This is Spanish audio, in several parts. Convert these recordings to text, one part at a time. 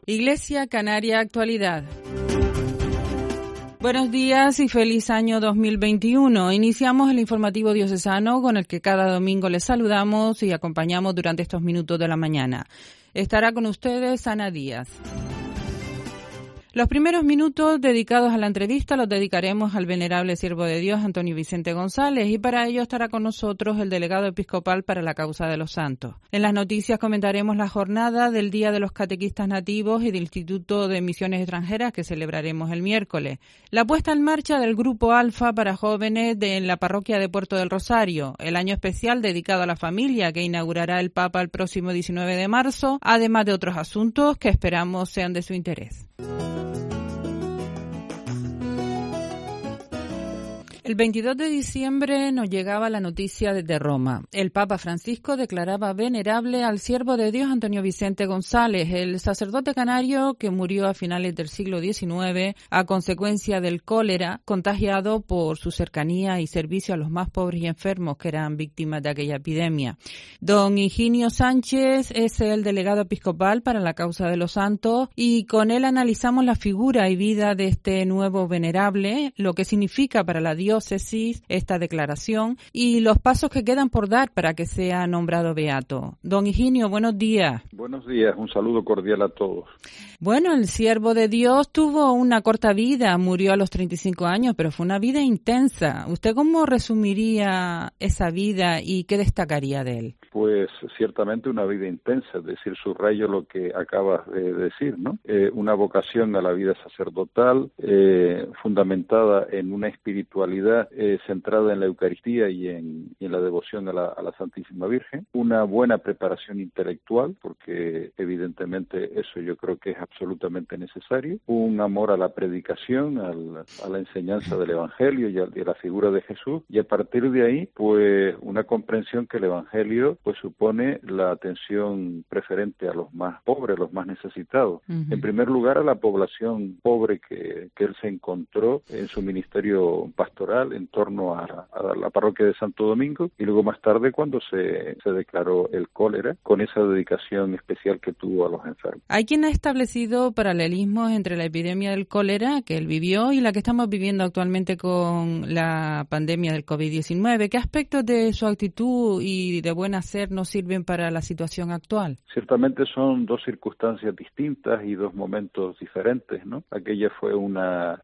Iglesia Canaria Actualidad. Buenos días y feliz año 2021. Iniciamos el informativo diocesano con el que cada domingo les saludamos y acompañamos durante estos minutos de la mañana. Estará con ustedes Ana Díaz. Los primeros minutos dedicados a la entrevista los dedicaremos al venerable siervo de Dios Antonio Vicente González y para ello estará con nosotros el delegado episcopal para la causa de los santos. En las noticias comentaremos la jornada del Día de los Catequistas Nativos y del Instituto de Misiones Extranjeras que celebraremos el miércoles. La puesta en marcha del Grupo Alfa para jóvenes en la parroquia de Puerto del Rosario, el año especial dedicado a la familia que inaugurará el Papa el próximo 19 de marzo, además de otros asuntos que esperamos sean de su interés. El 22 de diciembre nos llegaba la noticia desde Roma. El Papa Francisco declaraba venerable al siervo de Dios Antonio Vicente González, el sacerdote canario que murió a finales del siglo XIX a consecuencia del cólera, contagiado por su cercanía y servicio a los más pobres y enfermos que eran víctimas de aquella epidemia. Don Higinio Sánchez es el delegado episcopal para la causa de los santos y con él analizamos la figura y vida de este nuevo venerable, lo que significa para la diócesis esta declaración y los pasos que quedan por dar para que sea nombrado beato. Don Higinio, buenos días. Buenos días, un saludo cordial a todos. Bueno, el siervo de Dios tuvo una corta vida, murió a los 35 años, pero fue una vida intensa. ¿Usted cómo resumiría esa vida y qué destacaría de él? Pues ciertamente una vida intensa, es decir, subrayo lo que acabas de decir, ¿no? Una vocación a la vida sacerdotal, fundamentada en una espiritualidad centrada en la Eucaristía y en la devoción a la Santísima Virgen, una buena preparación intelectual, porque evidentemente eso yo creo que es absolutamente necesario, un amor a la predicación, a la enseñanza del Evangelio y a la figura de Jesús, y a partir de ahí, pues una comprensión que el Evangelio pues supone la atención preferente a los más pobres, los más necesitados. Uh-huh. En primer lugar, a la población pobre que él se encontró en su ministerio pastoral en torno a la parroquia de Santo Domingo, y luego más tarde cuando se declaró el cólera, con esa dedicación especial que tuvo a los enfermos. Hay quien ha establecido paralelismos entre la epidemia del cólera que él vivió y la que estamos viviendo actualmente con la pandemia del COVID-19. ¿Qué aspectos de su actitud y de buen hacer nos sirven para la situación actual? Ciertamente son dos circunstancias distintas y dos momentos diferentes, ¿no? Aquella fue una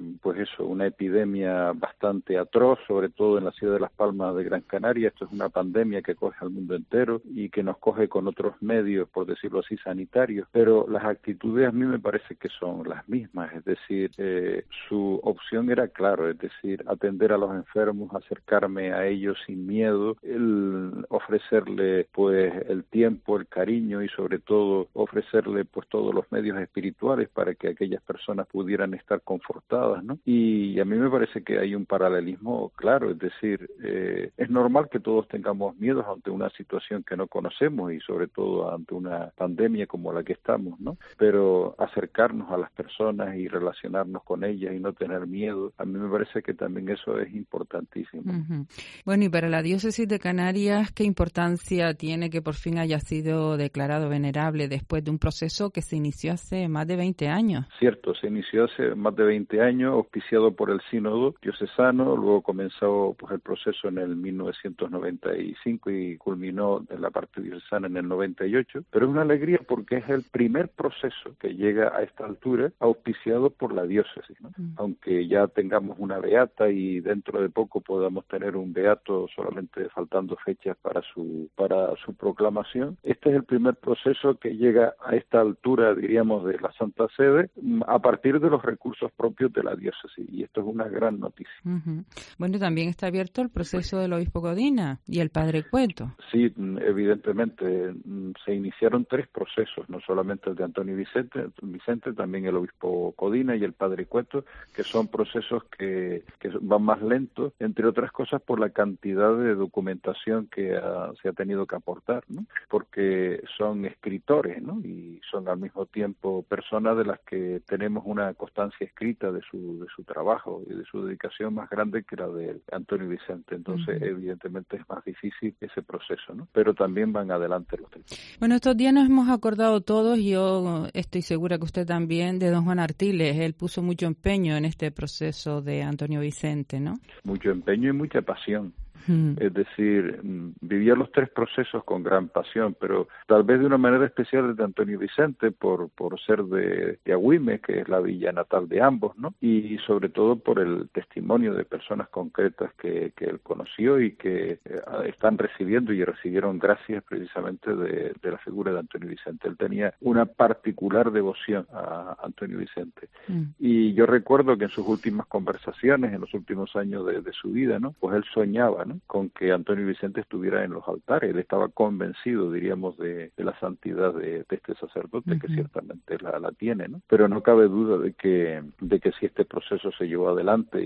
epidemia bastante atroz, sobre todo en la ciudad de Las Palmas de Gran Canaria. Esto es una pandemia que coge al mundo entero y que nos coge con otros medios, por decirlo así, sanitarios, pero las actitudes a mí me parece que son las mismas, es decir, su opción era claro, es decir, atender a los enfermos, acercarme a ellos sin miedo, el ofrecerle pues el tiempo, el cariño y sobre todo ofrecerle pues todos los medios espirituales para que aquellas personas pudieran estar confortadas, ¿no? Y a mí me parece que hay un paralelismo claro, es decir, es normal que todos tengamos miedos ante una situación que no conocemos y sobre todo ante una pandemia como la que estamos, ¿no? Pero acercarnos a las personas y relacionarnos con ellas y no tener miedo, a mí me parece que también eso es importantísimo. Uh-huh. Bueno, y para la diócesis de Canarias, ¿qué importancia tiene que por fin haya sido declarado venerable después de un proceso que se inició hace más de 20 años? Cierto, se inició hace más de 20 años, auspiciado por el Sínodo diocesano, luego comenzó pues el proceso en el 1995 y culminó en la parte diocesana en el 98, pero es una alegría porque es el primer proceso que llega a esta altura auspiciado por la diócesis, ¿no? Aunque ya tengamos una beata y dentro de poco podamos tener un beato solamente faltando fechas para su proclamación, este es el primer proceso que llega a esta altura, diríamos, de la Santa Sede a partir de los recursos propios de la diócesis, y esto es una gran noticia. Uh-huh. Bueno, también está abierto el proceso del obispo Codina y el padre Cueto. Sí, evidentemente se iniciaron 3 procesos, no solamente el de Antonio Vicente, también el obispo Codina y el padre Cueto, que son procesos que van más lentos, entre otras cosas por la cantidad de documentación que se ha tenido tenido que aportar, ¿no? Porque son escritores, ¿no? Y son al mismo tiempo personas de las que tenemos una constancia escrita de su trabajo y de su dedicación más grande que la de Antonio Vicente. Entonces, evidentemente es más difícil ese proceso, ¿no? Pero también van adelante los tres. Bueno, estos días nos hemos acordado todos, y yo estoy segura que usted también, de don Juan Artiles. Él puso mucho empeño en este proceso de Antonio Vicente, ¿no? Mucho empeño y mucha pasión. Es decir, vivía los tres procesos con gran pasión, pero tal vez de una manera especial de Antonio Vicente por ser de Agüime, que es la villa natal de ambos, ¿no? Y sobre todo por el testimonio de personas concretas que él conoció y que están recibiendo y recibieron gracias precisamente de la figura de Antonio Vicente. Él tenía una particular devoción a Antonio Vicente. Y yo recuerdo que en sus últimas conversaciones, en los últimos años de su vida, ¿no? Pues él soñaba, ¿no? Con que Antonio Vicente estuviera en los altares. Él estaba convencido, diríamos, de la santidad de este sacerdote, que ciertamente la tiene, ¿no? Pero no cabe duda de que si este proceso se llevó adelante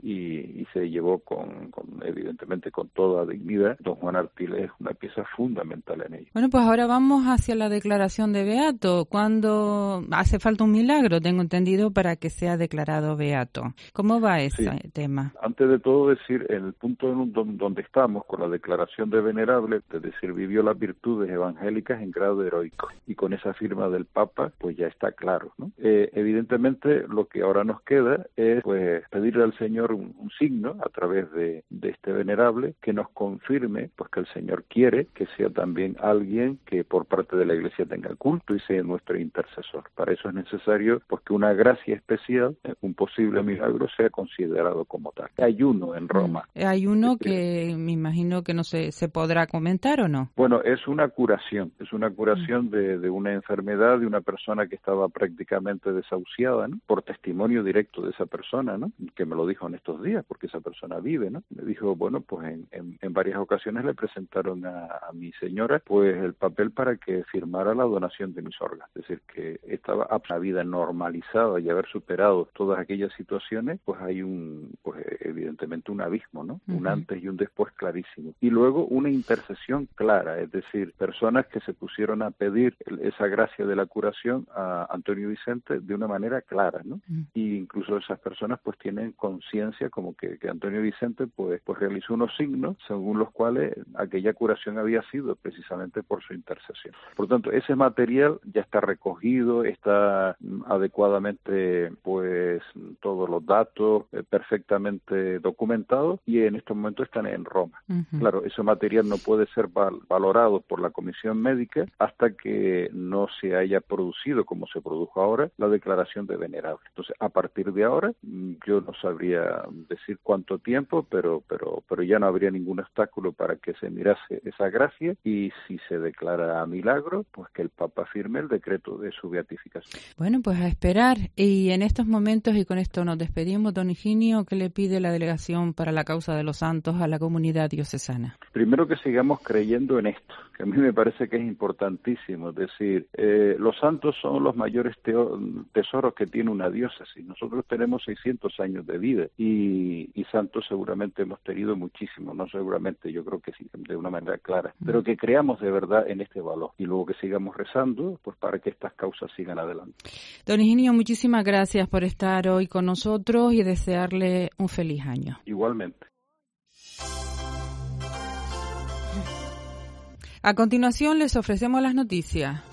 y se llevó evidentemente con toda dignidad, don Juan Artiles es una pieza fundamental en ello. Bueno, pues ahora vamos hacia la declaración de beato. Cuando hace falta un milagro, tengo entendido, para que sea declarado beato. ¿Cómo va ese tema? Antes de todo decir, el punto donde estamos con la declaración de venerable, es decir, vivió las virtudes evangélicas en grado heroico, y con esa firma del Papa pues ya está claro, ¿no? Evidentemente lo que ahora nos queda es pues pedirle al Señor un signo a través de este venerable que nos confirme pues que el Señor quiere que sea también alguien que por parte de la Iglesia tenga el culto y sea nuestro intercesor. Para eso es necesario pues que una gracia especial, un posible milagro, sea considerado como tal. Hay uno en Roma. Hay uno que me imagino que no se podrá comentar, ¿o no? Bueno, es una curación de una enfermedad de una persona que estaba prácticamente desahuciada, ¿no? Por testimonio directo de esa persona, ¿no? Que me lo dijo en estos días, porque esa persona vive, ¿no? Me dijo, bueno, pues en varias ocasiones le presentaron a mi señora pues el papel para que firmara la donación de mis órganos. Es decir, que estaba a vida normalizada y haber superado todas aquellas situaciones, pues hay evidentemente un abismo, ¿no? Un antes y un después clarísimo. Y luego una intercesión clara, es decir, personas que se pusieron a pedir esa gracia de la curación a Antonio Vicente de una manera clara, ¿no? Y incluso esas personas pues tienen conciencia como que Antonio Vicente pues realizó unos signos según los cuales aquella curación había sido precisamente por su intercesión. Por lo tanto, ese material ya está recogido, está adecuadamente pues todos los datos perfectamente documentados, y en estos momentos están en Roma. Claro, ese material no puede ser valorado por la comisión médica hasta que no se haya producido, como se produjo ahora, la declaración de venerable. Entonces, a partir de ahora, yo no sabría decir cuánto tiempo, pero ya no habría ningún obstáculo para que se mirase esa gracia, y si se declara milagro, pues que el Papa firme el decreto de su beatificación. Bueno, pues a esperar. Y en estos momentos, y con esto nos despedimos, don Higinio, ¿qué le pide la Delegación para la Causa de los Santos a la comunidad diocesana? Primero, que sigamos creyendo en esto, que a mí me parece que es importantísimo. Es decir, los santos son los mayores tesoros que tiene una diócesis. Nosotros tenemos 600 años de vida y santos seguramente hemos tenido muchísimos, no seguramente, yo creo que sí, de una manera clara, pero que creamos de verdad en este valor, y luego que sigamos rezando pues para que estas causas sigan adelante. Don Higinio, muchísimas gracias por estar hoy con nosotros y desearle un feliz año. Igualmente. A continuación les ofrecemos las noticias.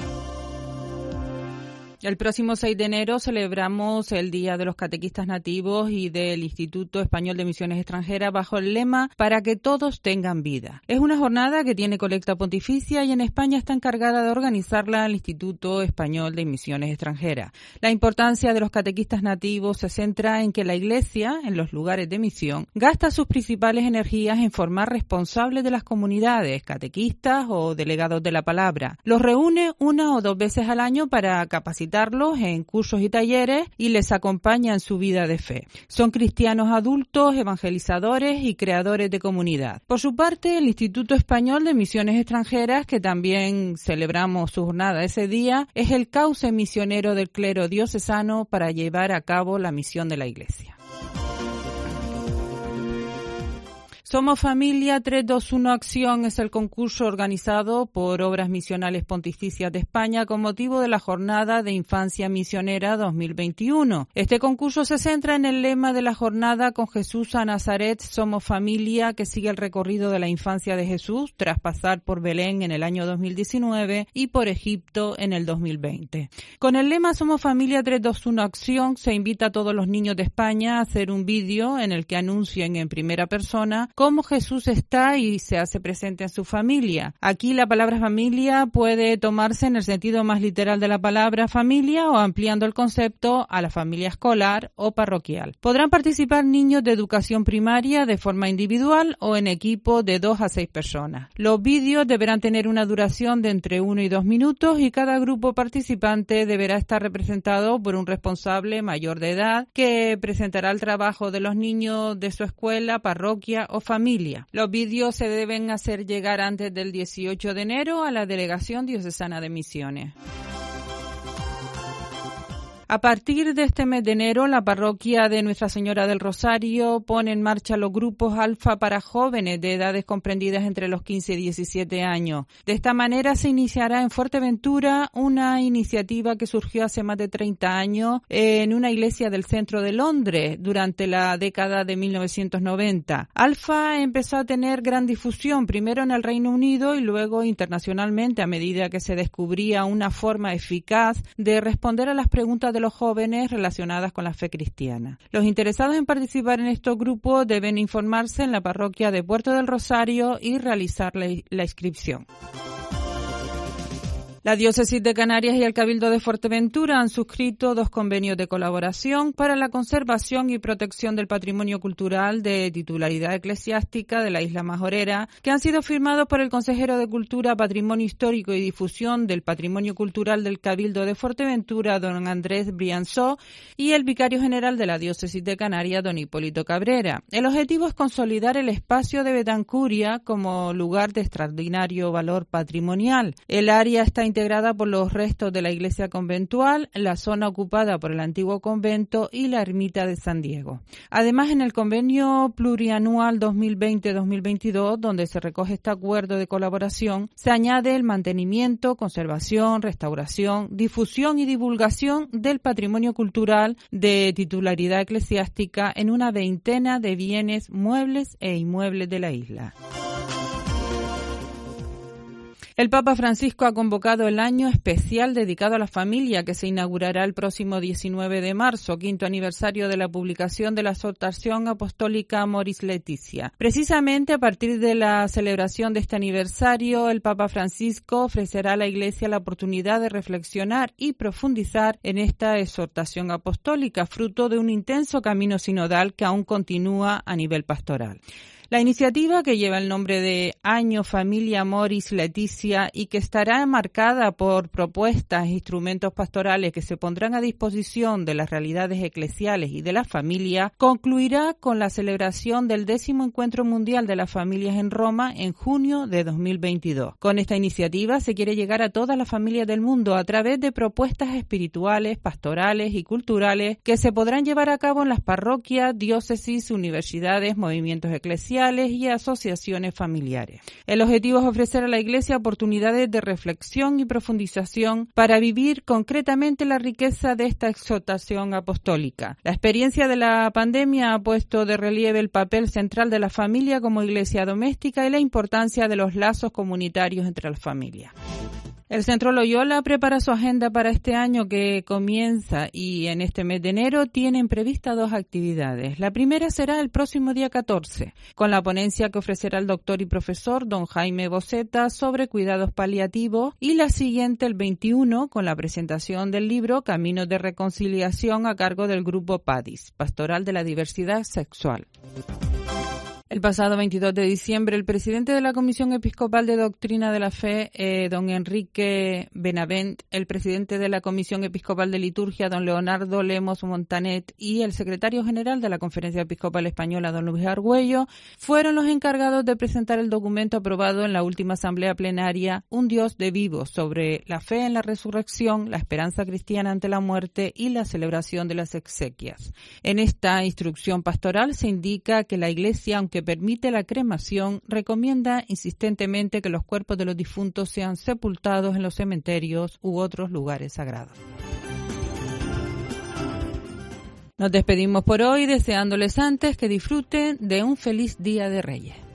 El próximo 6 de enero celebramos el Día de los Catequistas Nativos y del Instituto Español de Misiones Extranjeras bajo el lema "Para que todos tengan vida". Es una jornada que tiene colecta pontificia y en España está encargada de organizarla el Instituto Español de Misiones Extranjeras. La importancia de los catequistas nativos se centra en que la Iglesia, en los lugares de misión, gasta sus principales energías en formar responsables de las comunidades, catequistas o delegados de la palabra. Los reúne 1 o 2 veces al año para capacitar en cursos y talleres y les acompaña en su vida de fe. Son cristianos adultos, evangelizadores y creadores de comunidad. Por su parte, el Instituto Español de Misiones Extranjeras, que también celebramos su jornada ese día, es el cauce misionero del clero diocesano para llevar a cabo la misión de la Iglesia. Somos Familia 321 Acción es el concurso organizado por Obras Misionales Pontificias de España con motivo de la Jornada de Infancia Misionera 2021. Este concurso se centra en el lema de la jornada Con Jesús a Nazaret, Somos Familia, que sigue el recorrido de la infancia de Jesús tras pasar por Belén en el año 2019 y por Egipto en el 2020. Con el lema Somos Familia 321 Acción se invita a todos los niños de España a hacer un vídeo en el que anuncien en primera persona cómo Jesús está y se hace presente en su familia. Aquí la palabra familia puede tomarse en el sentido más literal de la palabra familia o ampliando el concepto a la familia escolar o parroquial. Podrán participar niños de educación primaria de forma individual o en equipo de 2 a 6 personas. Los vídeos deberán tener una duración de entre 1 y 2 minutos y cada grupo participante deberá estar representado por un responsable mayor de edad que presentará el trabajo de los niños de su escuela, parroquia o familia. Los vídeos se deben hacer llegar antes del 18 de enero a la Delegación Diocesana de Misiones. A partir de este mes de enero, la parroquia de Nuestra Señora del Rosario pone en marcha los grupos alfa para jóvenes de edades comprendidas entre los 15 y 17 años. De esta manera se iniciará en Fuerteventura una iniciativa que surgió hace más de 30 años en una iglesia del centro de Londres durante la década de 1990. Alfa empezó a tener gran difusión, primero en el Reino Unido y luego internacionalmente a medida que se descubría una forma eficaz de responder a las preguntas de los jóvenes relacionadas con la fe cristiana. Los interesados en participar en estos grupos deben informarse en la parroquia de Puerto del Rosario y realizar la inscripción. La Diócesis de Canarias y el Cabildo de Fuerteventura han suscrito 2 convenios de colaboración para la conservación y protección del patrimonio cultural de titularidad eclesiástica de la Isla Majorera, que han sido firmados por el consejero de Cultura, Patrimonio Histórico y Difusión del Patrimonio Cultural del Cabildo de Fuerteventura, don Andrés Brianzó, y el vicario general de la Diócesis de Canarias, don Hipólito Cabrera. El objetivo es consolidar el espacio de Betancuria como lugar de extraordinario valor patrimonial. El área está integrada por los restos de la iglesia conventual, la zona ocupada por el antiguo convento y la ermita de San Diego. Además, en el convenio plurianual 2020-2022, donde se recoge este acuerdo de colaboración, se añade el mantenimiento, conservación, restauración, difusión y divulgación del patrimonio cultural de titularidad eclesiástica en una veintena de bienes muebles e inmuebles de la isla. El Papa Francisco ha convocado el año especial dedicado a la familia que se inaugurará el próximo 19 de marzo, 5º aniversario de la publicación de la exhortación apostólica Amoris Laetitia. Precisamente a partir de la celebración de este aniversario, el Papa Francisco ofrecerá a la Iglesia la oportunidad de reflexionar y profundizar en esta exhortación apostólica, fruto de un intenso camino sinodal que aún continúa a nivel pastoral. La iniciativa, que lleva el nombre de Año Familia Amoris Laetitia y que estará marcada por propuestas e instrumentos pastorales que se pondrán a disposición de las realidades eclesiales y de la familia, concluirá con la celebración del 10º Encuentro Mundial de las Familias en Roma en junio de 2022. Con esta iniciativa se quiere llegar a todas las familias del mundo a través de propuestas espirituales, pastorales y culturales que se podrán llevar a cabo en las parroquias, diócesis, universidades, movimientos eclesiales y asociaciones familiares. El objetivo es ofrecer a la Iglesia oportunidades de reflexión y profundización para vivir concretamente la riqueza de esta exhortación apostólica. La experiencia de la pandemia ha puesto de relieve el papel central de la familia como iglesia doméstica y la importancia de los lazos comunitarios entre las familias. El Centro Loyola prepara su agenda para este año que comienza y en este mes de enero tienen previstas 2 actividades. La primera será el próximo día 14, con la ponencia que ofrecerá el doctor y profesor don Jaime Boceta sobre cuidados paliativos, y la siguiente el 21 con la presentación del libro Caminos de Reconciliación a cargo del grupo PADIS, Pastoral de la Diversidad Sexual. El pasado 22 de diciembre, el presidente de la Comisión Episcopal de Doctrina de la Fe, don Enrique Benavent, el presidente de la Comisión Episcopal de Liturgia, don Leonardo Lemos Montanet, y el secretario general de la Conferencia Episcopal Española, don Luis Argüello, fueron los encargados de presentar el documento aprobado en la última asamblea plenaria, Un Dios de vivos, sobre la fe en la resurrección, la esperanza cristiana ante la muerte y la celebración de las exequias. En esta instrucción pastoral se indica que la Iglesia, aunque que permite la cremación, recomienda insistentemente que los cuerpos de los difuntos sean sepultados en los cementerios u otros lugares sagrados. Nos despedimos por hoy deseándoles antes que disfruten de un feliz Día de Reyes.